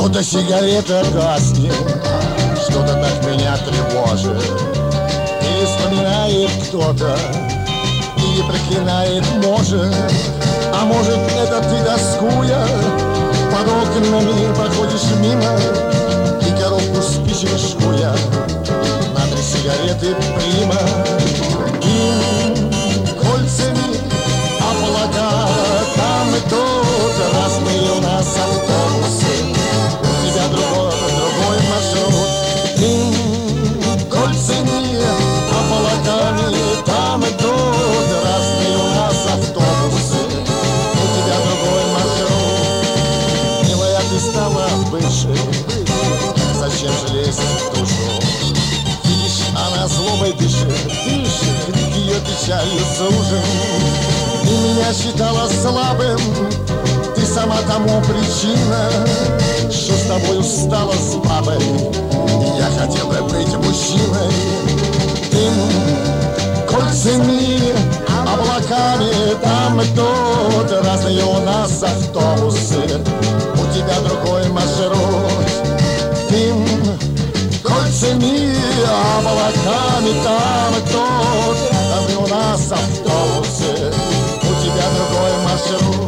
Что-то сигарета гаснет, что-то так меня тревожит. Или вспоминает кто-то, или проклинает, может. А может, это ты, тоскуя, под окнами проходишь мимо и коробку спичек шкуя на 3 сигареты прима. И кольцами облака, там и тут разные у нас автобусы. У тебя другой маршрут. И кольцами облаками, там и тут разные у нас автобусы. У тебя другой маршрут. Милая, ты стала бывшей, зачем же лезть в душу? Видишь, она злобой дышит, крик ее печалью сужен. Ты меня считала слабым, ты сама тому причина, что с тобой устала с бабой, и я хотел бы быть мужчиной. Ты кольцами, облаками, там и тут разные у нас автобусы. У тебя другой маршрут. Ты кольцами, облаками, там и тут разные у нас автобусы. У тебя другой маршрут.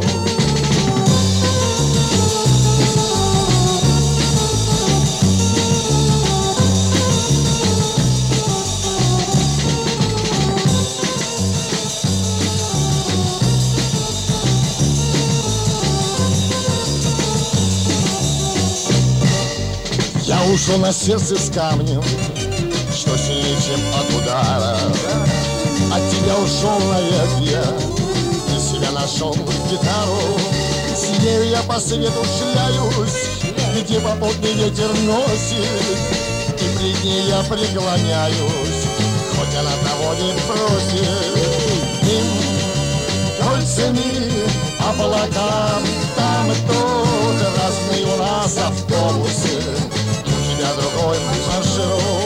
Я ушел на сердце с камнем, что сильнее, чем от удара. От тебя ушел навек я, и себя нашел гитару. С нею я по свету шляюсь, где попутный ветер носит, и пред ней я преклоняюсь, хоть она того не просит. И кольцами, облакам, там и тут разные у нас автобусы. У тебя другой маршрут.